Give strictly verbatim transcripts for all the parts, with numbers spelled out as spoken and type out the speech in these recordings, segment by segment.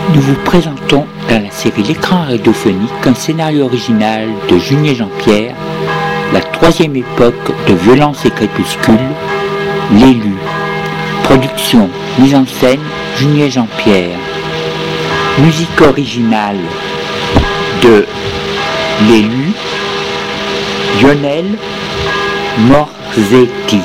Nous vous présentons dans la série L'écran radiophonique un scénario original de Junier Jean-Pierre, la troisième époque de Violence et Crépuscule, L'élu. Production, mise en scène, Junier Jean-Pierre. Musique originale de L'élu, Lionel Morzetti.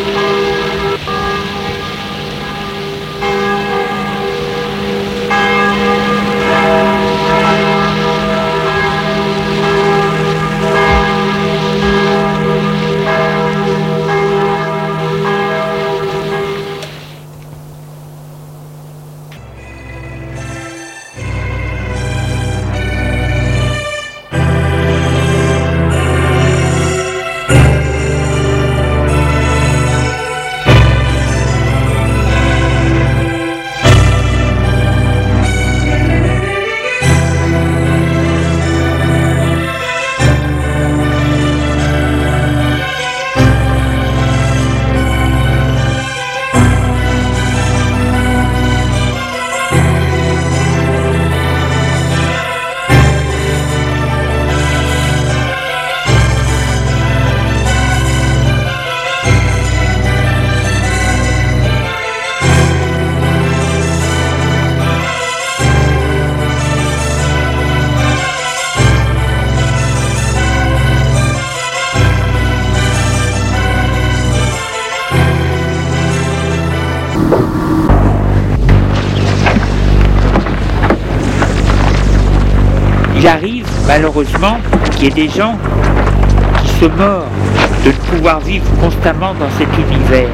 Il arrive, malheureusement, qu'il y ait des gens qui se mordent de ne pouvoir vivre constamment dans cet univers,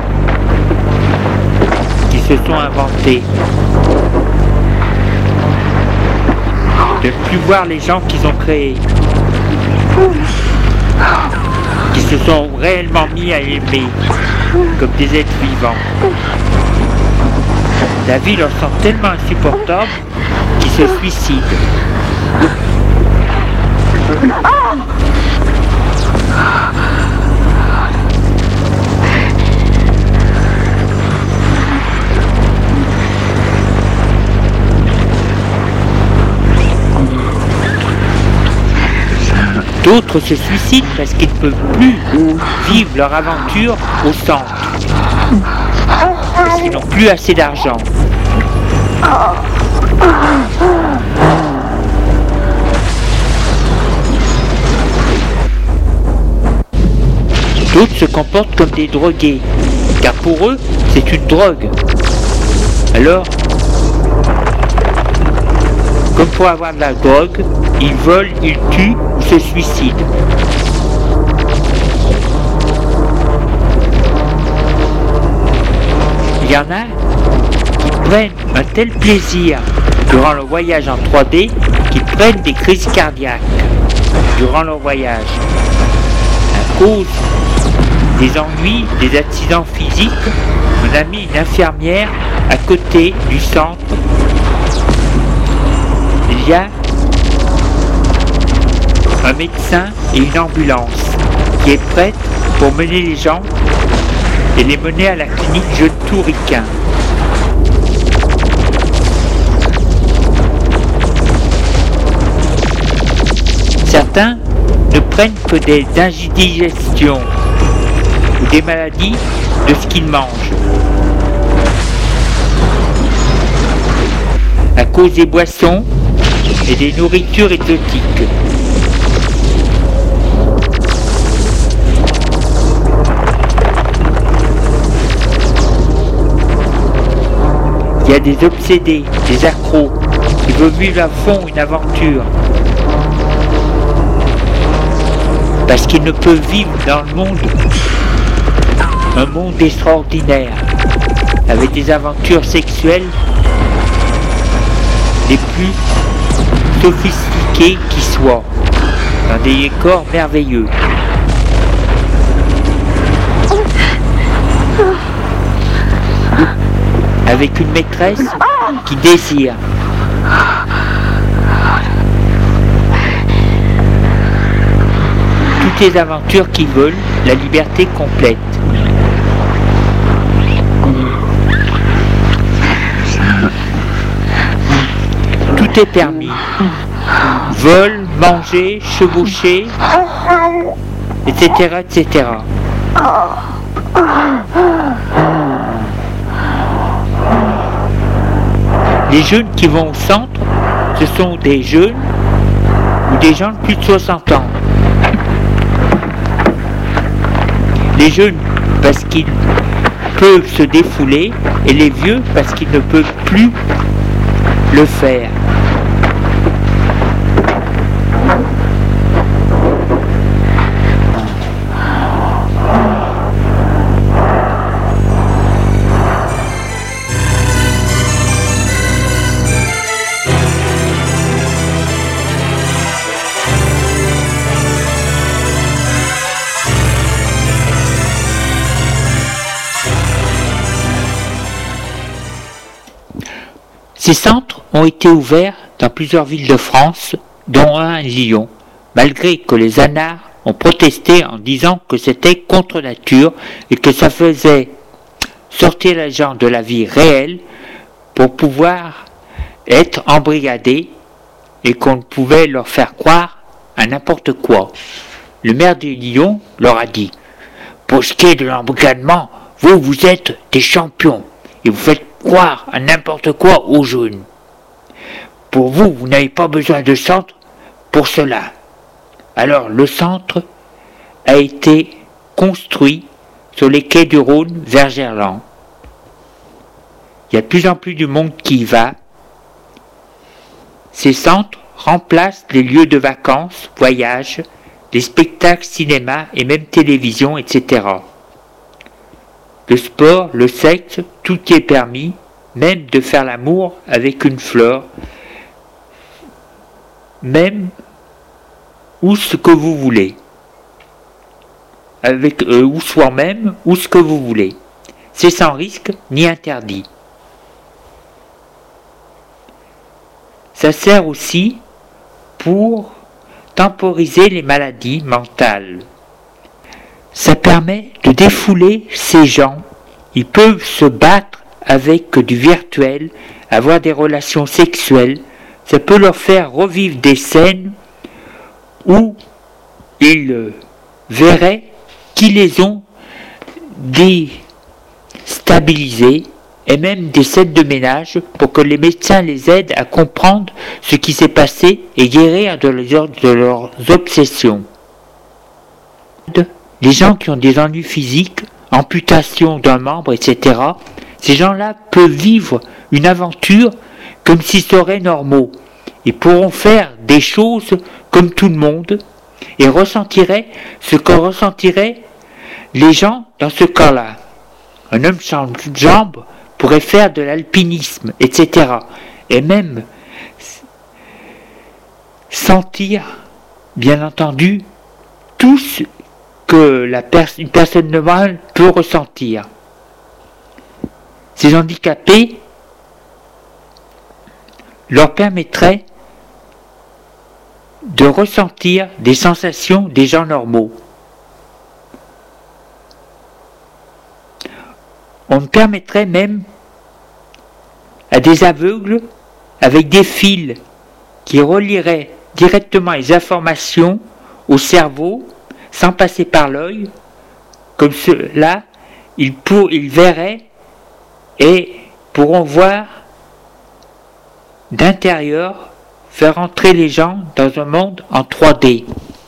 qui se sont inventés, de ne plus voir les gens qu'ils ont créés, qui se sont réellement mis à aimer comme des êtres vivants. La vie leur semble tellement insupportable qu'ils se suicident. D'autres se suicident parce qu'ils ne peuvent plus vivre leur aventure au centre, parce qu'ils n'ont plus assez d'argent. D'autres se comportent comme des drogués, car pour eux, c'est une drogue. Alors, comme pour avoir de la drogue, ils volent, ils tuent ou se suicident. Il y en a qui prennent un tel plaisir durant le voyage en trois D qu'ils prennent des crises cardiaques durant leur voyage. À cause des ennuis, des accidents physiques, on a mis une infirmière à côté du centre. Il y a un médecin et une ambulance qui est prête pour mener les gens et les mener à la clinique Jeune Touriquin. Certains ne prennent que des indigestions ou des maladies de ce qu'ils mangent, à cause des boissons et des nourritures exotiques. Il y a des obsédés, des accros, qui veulent vivre à fond une aventure, parce qu'ils ne peuvent vivre dans le monde un monde extraordinaire, avec des aventures sexuelles les plus sophistiquées qui soient, dans des décors merveilleux. Avec une maîtresse qui désire. Toutes les aventures qui veulent la liberté complète. tout est permis. Vol, manger, chevaucher, et cetera, et cetera. Les jeunes qui vont au centre, ce sont des jeunes ou des gens de plus de soixante ans. Les jeunes parce qu'ils peuvent se défouler et les vieux parce qu'ils ne peuvent plus le faire. Ces centres ont été ouverts dans plusieurs villes de France, dont un à Lyon, malgré que les anards ont protesté en disant que c'était contre nature et que ça faisait sortir les gens de la vie réelle pour pouvoir être embrigadés et qu'on pouvait leur faire croire à n'importe quoi. Le maire de Lyon leur a dit « Pour ce qui est de l'embrigadement, vous, vous êtes des champions et vous faites croire à n'importe quoi aux jeunes. Pour vous, vous n'avez pas besoin de centre pour cela. » Alors le centre a été construit sur les quais du Rhône vers Gerland. Il y a de plus en plus de monde qui y va. Ces centres remplacent les lieux de vacances, voyages, les spectacles, cinéma et même télévision, et cetera. Le sport, le sexe, tout est permis, même de faire l'amour avec une fleur, même où ce que vous voulez, avec euh, ou soi-même, ou ce que vous voulez. C'est sans risque ni interdit. Ça sert aussi pour temporiser les maladies mentales. Ça permet de défouler ces gens. Ils peuvent se battre avec du virtuel, avoir des relations sexuelles. Ça peut leur faire revivre des scènes où ils verraient qu'ils les ont déstabilisés, et même des scènes de ménage pour que les médecins les aident à comprendre ce qui s'est passé et guérir de leurs, de leurs obsessions. Les gens qui ont des ennuis physiques, amputation d'un membre, et cetera, ces gens-là peuvent vivre une aventure comme s'ils seraient normaux. Ils pourront faire des choses comme tout le monde et ressentiraient ce que ressentiraient les gens dans ce cas-là. Un homme sans jambes pourrait faire de l'alpinisme, et cetera. Et même sentir, bien entendu, tout ce que la pers- une personne normale peut ressentir. Ces handicapés leur permettraient de ressentir des sensations des gens normaux. On permettrait même à des aveugles, avec des fils qui relieraient directement les informations au cerveau, sans passer par l'œil, comme cela, ils, pour, ils verraient et pourront voir d'intérieur, faire entrer les gens dans un monde en trois D.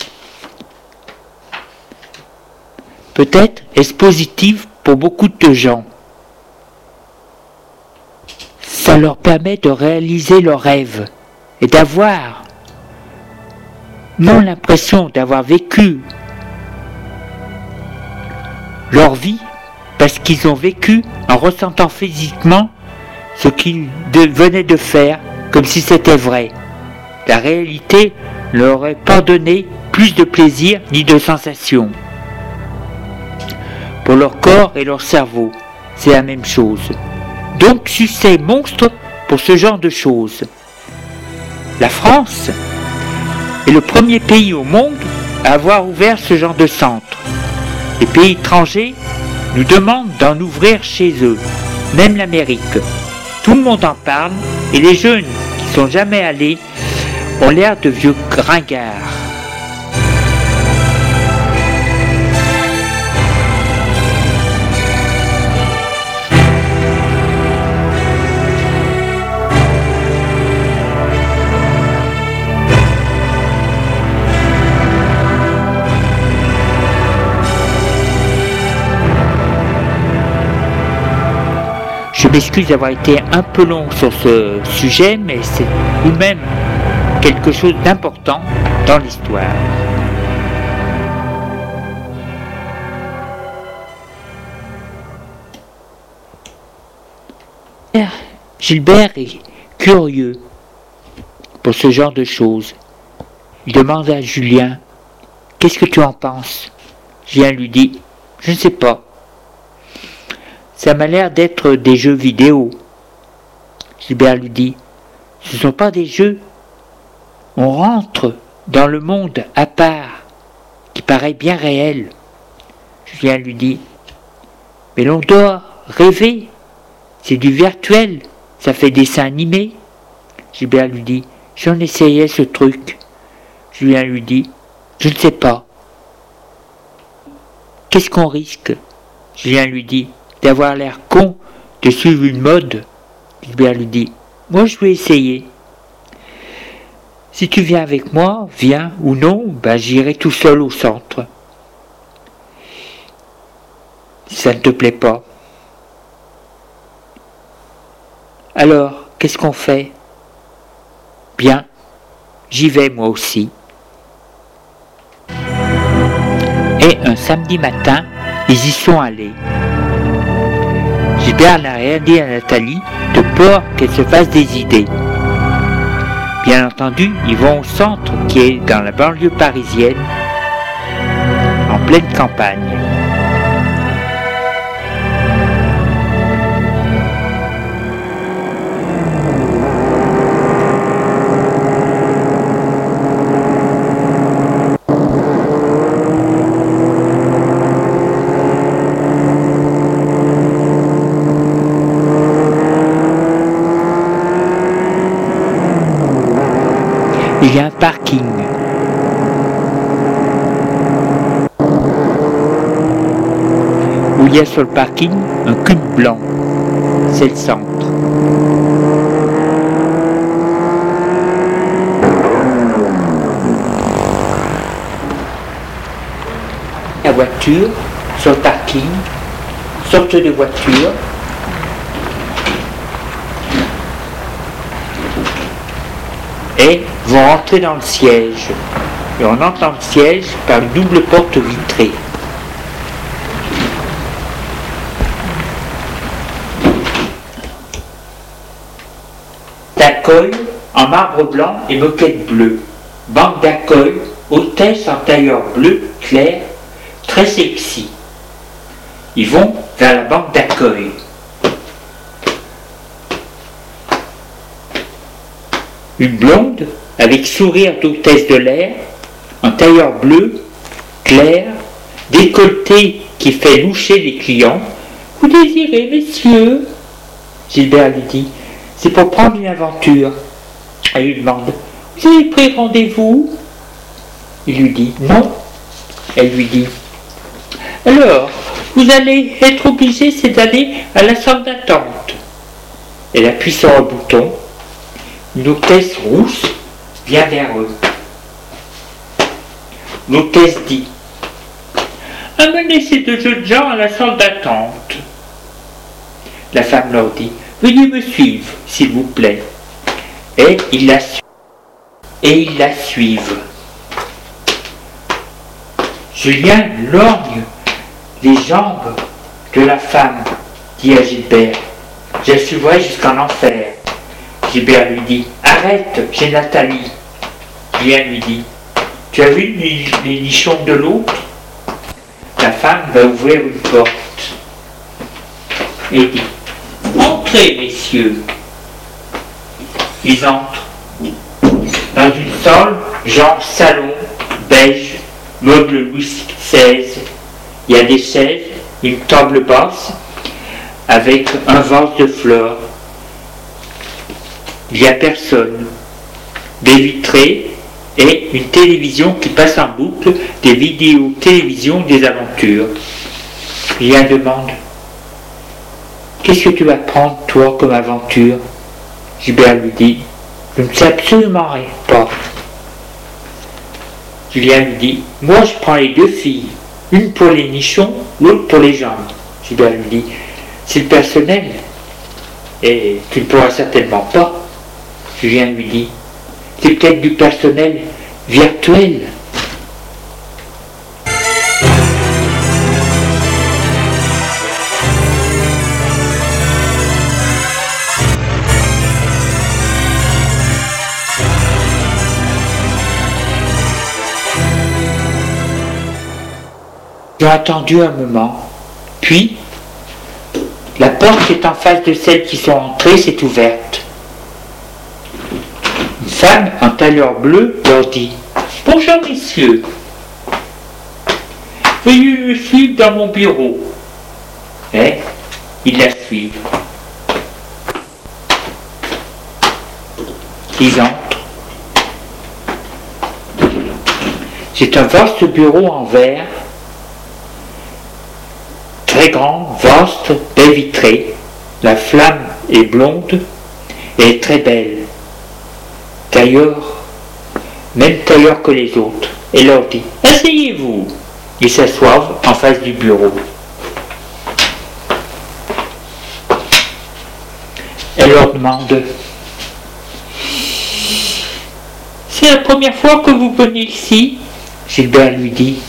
Peut-être est-ce positif pour beaucoup de gens. Ça leur permet de réaliser leurs rêves et d'avoir non l'impression d'avoir vécu leur vie parce qu'ils ont vécu en ressentant physiquement ce qu'ils de, venaient de faire comme si c'était vrai. La réalité ne leur aurait pas donné plus de plaisir ni de sensation. Pour leur corps et leur cerveau, c'est la même chose. Donc succès monstre pour ce genre de choses. La France est le premier pays au monde à avoir ouvert ce genre de centre. Les pays étrangers nous demandent d'en ouvrir chez eux, même l'Amérique. Tout le monde en parle et les jeunes qui qui sont jamais allés ont l'air de vieux gringards. Je m'excuse d'avoir été un peu long sur ce sujet, mais c'est tout de même quelque chose d'important dans l'histoire. Gilbert est curieux pour ce genre de choses. Il demande à Julien « Qu'est-ce que tu en penses ?» Julien lui dit « Je ne sais pas. Ça m'a l'air d'être des jeux vidéo. » Gilbert lui dit « Ce ne sont pas des jeux. On rentre dans le monde à part, qui paraît bien réel. » Julien lui dit « Mais l'on doit rêver. C'est du virtuel. Ça fait dessin animé. » Gilbert lui dit « J'en essayais ce truc. » Julien lui dit « Je ne sais pas. » « Qu'est-ce qu'on risque ?» Julien lui dit « D'avoir l'air con, de suivre une mode. » Gilbert lui dit « Moi je vais essayer. Si tu viens avec moi, viens ou non, ben j'irai tout seul au centre. Si ça ne te plaît pas. Alors, qu'est-ce qu'on fait ? Bien, j'y vais moi aussi. Et un samedi matin, ils y sont allés. Gilbert n'a rien dit à Nathalie, de peur qu'elle se fasse des idées. Bien entendu, ils vont au centre qui est dans la banlieue parisienne, en pleine campagne. Il y a un parking. Où il y a sur le parking un cube blanc. C'est le centre. La voiture sur le parking, sortent de voiture. Et vont rentrer dans le siège. Et on entre dans le siège par une double porte vitrée. D'accueil en marbre blanc et moquette bleue. Banque d'accueil, hôtesse en tailleur bleu clair, très sexy. Ils vont vers la banque d'accueil. Une blonde, avec sourire d'hôtesse de l'air, en tailleur bleu, clair, décolleté qui fait loucher les clients. « Vous désirez, messieurs ?» Gilbert lui dit « C'est pour prendre une aventure. » Elle lui demande « Vous avez pris rendez-vous ?» Il lui dit « Non. » Elle lui dit « Alors, vous allez être obligé, c'est d'aller à la salle d'attente. » Elle appuie sur un bouton. Une hôtesse rousse vient vers eux. L'hôtesse dit « Amenez ces deux jeunes gens à la salle d'attente. » La femme leur dit « Veuillez me suivre, s'il vous plaît. » Et ils la suivent. Et ils la suivent. Julien lorgne les jambes de la femme, dit à Gilbert. « Je la suivrai jusqu'en enfer. » Gilbert lui dit « Arrête, j'ai Nathalie. » Julien lui dit « Tu as vu les nichons de l'autre ?» La femme va ouvrir une porte et dit « Entrez, messieurs. » Ils entrent dans une salle, genre salon, beige, meuble Louis seize. Il y a des chaises, une table basse avec un vase de fleurs. Il n'y a personne. Des vitrées et une télévision qui passe en boucle des vidéos télévision des aventures. Julien demande: qu'est-ce que tu vas prendre, toi, comme aventure? Gilbert lui dit: je ne sais absolument rien, pas. Julien lui dit: moi, je prends les deux filles, une pour les nichons, l'autre pour les jambes. Gilbert lui dit: c'est le personnel, et tu ne pourras certainement pas. Julien lui dit: c'est peut-être du personnel virtuel. Ils ont attendu un moment, puis la porte qui est en face de celles qui sont entrées s'est ouverte. Une femme en tailleur bleu leur dit: bonjour messieurs, veuillez me suivre dans mon bureau. Et ils la suivent. Ils entrent. C'est un vaste bureau en verre, très grand, vaste, baie vitrée. La flamme est blonde et est très belle. Tailleur, même tailleur que les autres, et leur dit: asseyez-vous. Ils s'assoivent en face du bureau. Elle leur demande: c'est la première fois que vous venez ici? Gilbert lui dit: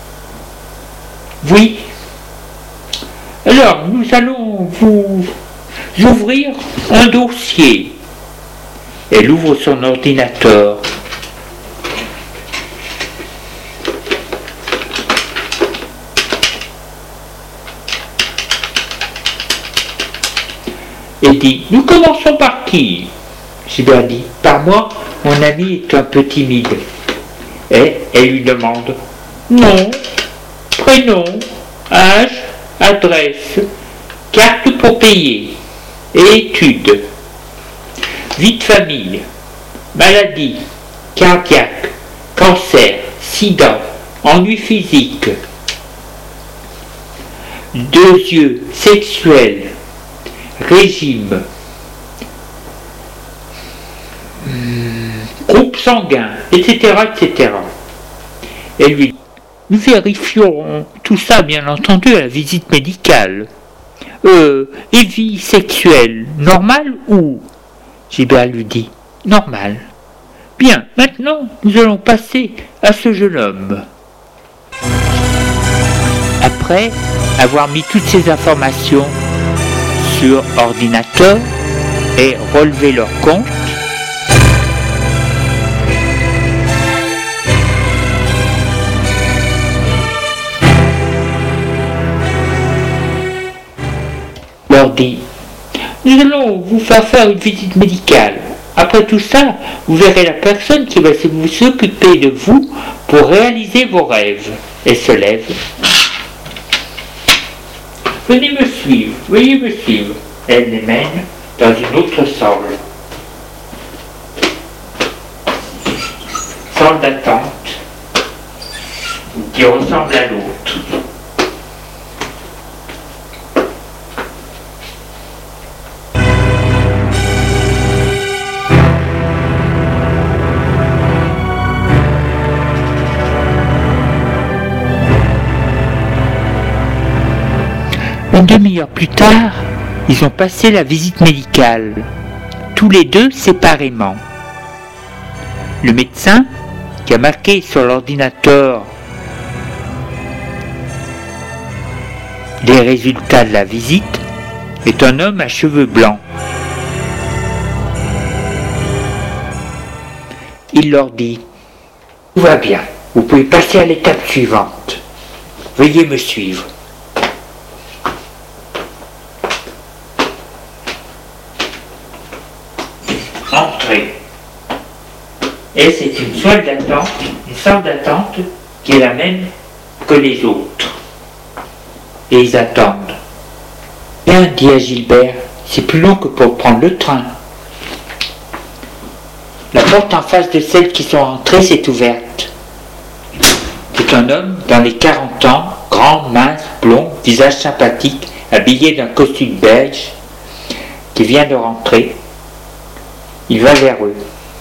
oui. Alors, nous allons vous ouvrir un dossier. Elle ouvre son ordinateur. Et dit: nous commençons par qui? Gilbert dit: par moi, mon ami est un peu timide. Et elle lui demande: nom, prénom, âge, adresse, carte pour payer, et études, vie de famille, maladie, cardiaque, cancer, sida, ennui physique, deux yeux, sexuel, régime, groupe sanguin, et cetera, et cetera. Et lui: nous vérifions tout ça, bien entendu, à la visite médicale. Euh, et vie sexuelle, normale ou? Gilbert lui dit: normal. Bien, maintenant, nous allons passer à ce jeune homme. Après avoir mis toutes ces informations sur ordinateur et relevé leur compte, leur dit: nous allons vous faire faire une visite médicale. Après tout ça, vous verrez la personne qui va vous occuper de vous pour réaliser vos rêves. Elle se lève. Venez me suivre, veuillez me suivre. Elle les mène dans une autre salle. Salle d'attente qui ressemble à l'autre. Une demi-heure plus tard, ils ont passé la visite médicale, tous les deux séparément. Le médecin, qui a marqué sur l'ordinateur les résultats de la visite, est un homme à cheveux blancs. Il leur dit: tout va bien, vous pouvez passer à l'étape suivante. Veuillez me suivre. Entrez. Et c'est une salle d'attente, une salle d'attente qui est la même que les autres. Et ils attendent. Bien, dit à Gilbert, c'est plus long que pour prendre le train. La porte en face de celles qui sont entrées s'est ouverte. C'est un homme dans les quarante ans, grand, mince, blond, visage sympathique, habillé d'un costume beige, qui vient de rentrer. Il va vers eux.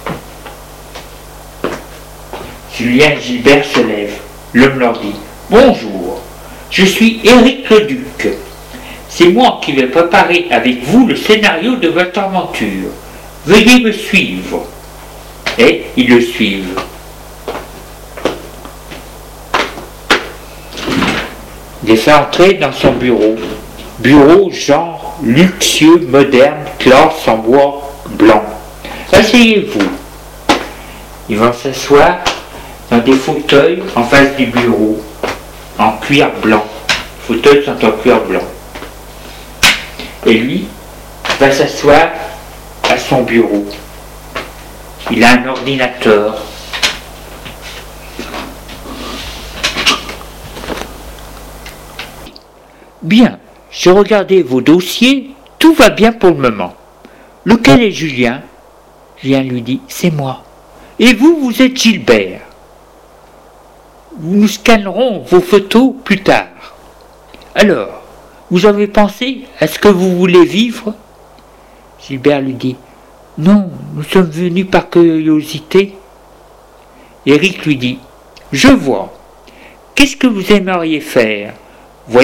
Julien et Gilbert se lèvent. L'homme leur dit « Bonjour, je suis Éric Leduc. C'est moi qui vais préparer avec vous le scénario de votre aventure. Veuillez me suivre. » Et ils le suivent. Il les fait entrer dans son bureau. Bureau genre luxueux, moderne, classe en bois blanc. Asseyez-vous. Ils vont s'asseoir dans des fauteuils en face du bureau, en cuir blanc. Les fauteuils sont en cuir blanc. Et lui va s'asseoir à son bureau. Il a un ordinateur. Bien, j'ai regardé vos dossiers, tout va bien pour le moment. Lequel est Julien ? Julien lui dit, c'est moi. Et vous, vous êtes Gilbert. Nous scannerons vos photos plus tard. Alors, vous avez pensé à ce que vous voulez vivre ? Gilbert lui dit, non, nous sommes venus par curiosité. Éric lui dit, je vois. Qu'est-ce que vous aimeriez faire ? Voyager ?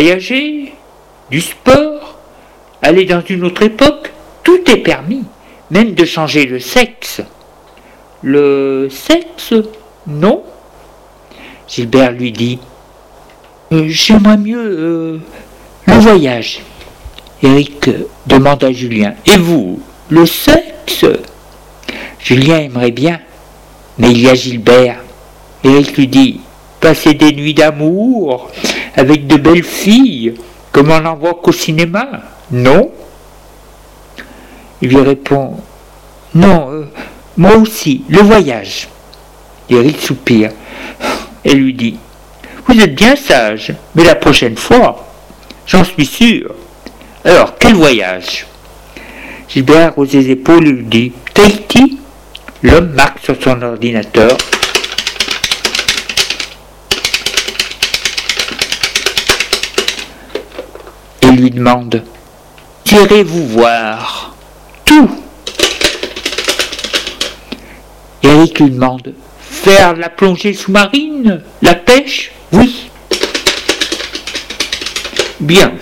Du sport ? Aller dans une autre époque ? Tout est permis, même de changer le sexe. Le sexe ? Non. Gilbert lui dit, euh, j'aimerais mieux euh, le voyage. Éric demande à Julien, et vous, le sexe ? Julien aimerait bien, mais il y a Gilbert. Éric lui dit, passer des nuits d'amour avec de belles filles, comme on n'en voit qu'au cinéma ? Non. Il lui répond, non, euh, moi aussi, le voyage. Éric soupire et lui dit, vous êtes bien sage, mais la prochaine fois, j'en suis sûr. Alors, quel voyage ? Gilbert hausse les épaules et lui dit, Tahiti ? L'homme marque sur son ordinateur. Et lui demande, irez-vous voir tout ? Éric lui demande, faire la plongée sous-marine ? La pêche ? Oui. Bien.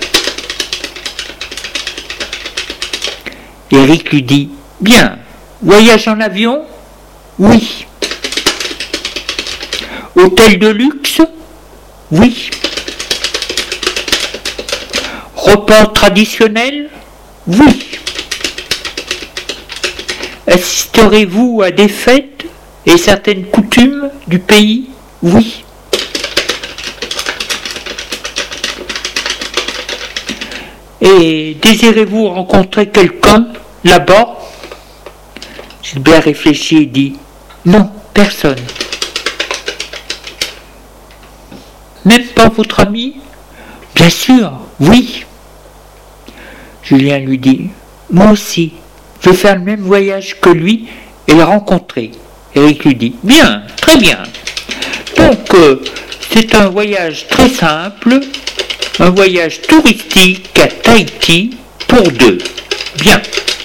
Éric lui dit, bien. Voyage en avion ? Oui. Hôtel de luxe ? Oui. Repas traditionnel ? Oui. Assisterez-vous à des fêtes et certaines coutumes du pays ? Oui. Et désirez-vous rencontrer quelqu'un là-bas ? Gilbert réfléchit et dit, non, personne. Même pas votre ami ? Bien sûr, oui. Julien lui dit, moi aussi, je vais faire le même voyage que lui et le rencontrer. Éric lui dit, bien, très bien. Donc, euh, c'est un voyage très simple, un voyage touristique à Tahiti pour deux. Bien.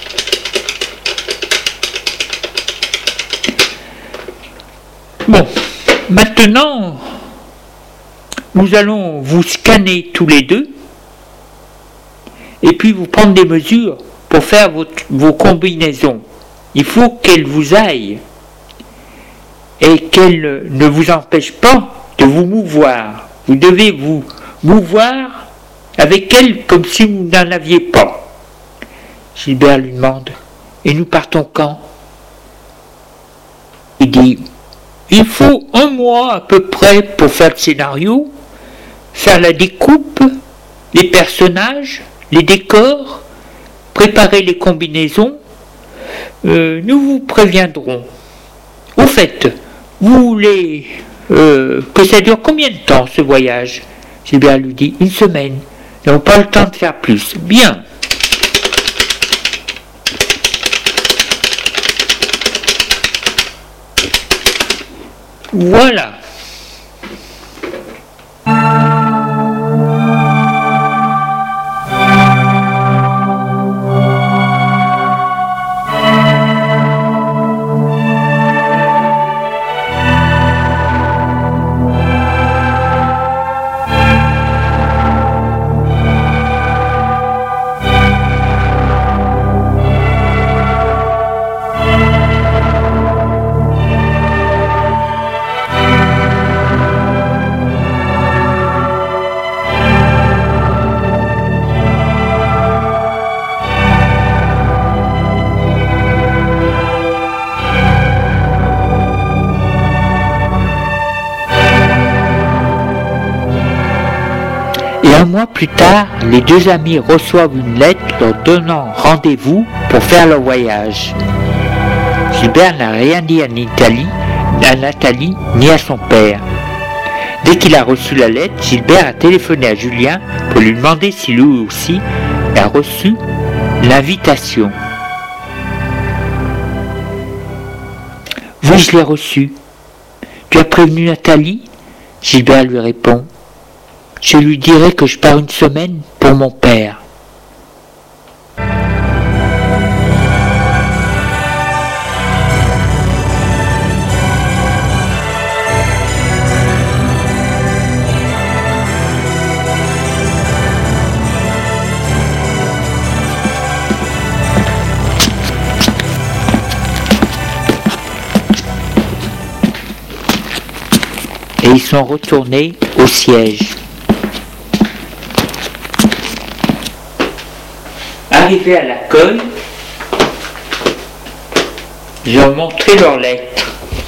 Bon, maintenant, nous allons vous scanner tous les deux et puis vous prendre des mesures pour faire votre, vos combinaisons. Il faut qu'elles vous aillent et qu'elles ne vous empêchent pas de vous mouvoir. Vous devez vous mouvoir avec elles comme si vous n'en aviez pas. Gilbert lui demande, et nous partons quand ? Il dit, il faut un mois à peu près pour faire le scénario, faire la découpe, les personnages, les décors, préparer les combinaisons. Euh, nous vous préviendrons. Au fait, vous voulez euh, que ça dure combien de temps ce voyage ? Gilbert lui dit, une semaine. Nous n'avons pas le temps de faire plus. Bien. Voilà. Un mois plus tard, les deux amis reçoivent une lettre leur donnant rendez-vous pour faire leur voyage. Gilbert n'a rien dit à Nathalie, à Nathalie ni à son père. Dès qu'il a reçu la lettre, Gilbert a téléphoné à Julien pour lui demander si lui aussi a reçu l'invitation. Oui, je l'ai reçu. Tu as prévenu Nathalie ? Gilbert lui répond. Je lui dirai que je pars une semaine pour mon père. Et ils sont retournés au siège. Arrivés à l'accueil, ils ont montré leurs lettres.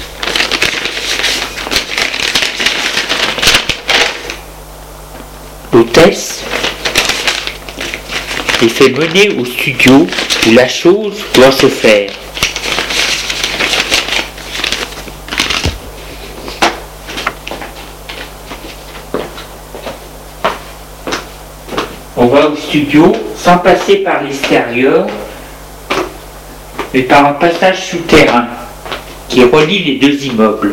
L'hôtesse les fait mener au studio où la chose doit se faire. On va au studio sans passer par l'extérieur, mais par un passage souterrain qui relie les deux immeubles.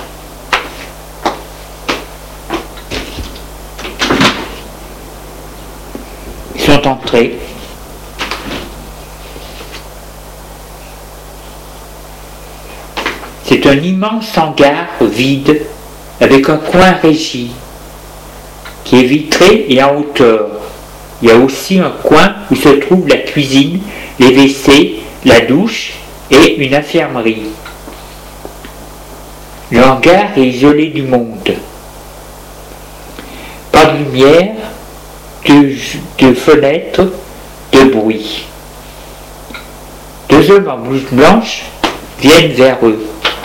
Ils sont entrés. C'est un immense hangar vide avec un coin régi qui est vitré et en hauteur. Il y a aussi un coin où se trouve la cuisine, les W C, la douche et une infirmerie. Le hangar est isolé du monde. Pas de lumière, de, de fenêtres, de bruit. Deux hommes en blouse blanche viennent vers eux.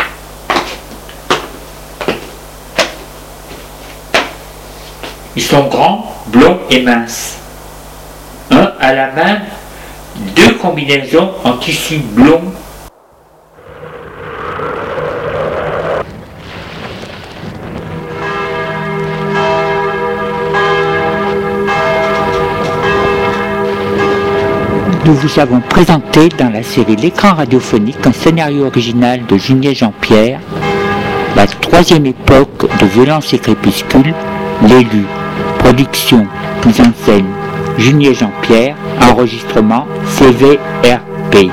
Ils sont grands, blonds et minces. Un à la main, deux combinaisons en tissu blond. Nous vous avons présenté dans la série L'écran radiophonique un scénario original de Julien Jean-Pierre, la troisième époque de Violence et Crépuscule, l'élu. Production, mise en scène, Julien Jean-Pierre, enregistrement C V R P.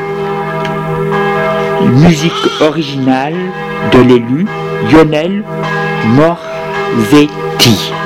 Musique originale de l'élu, Lionel Morvetti.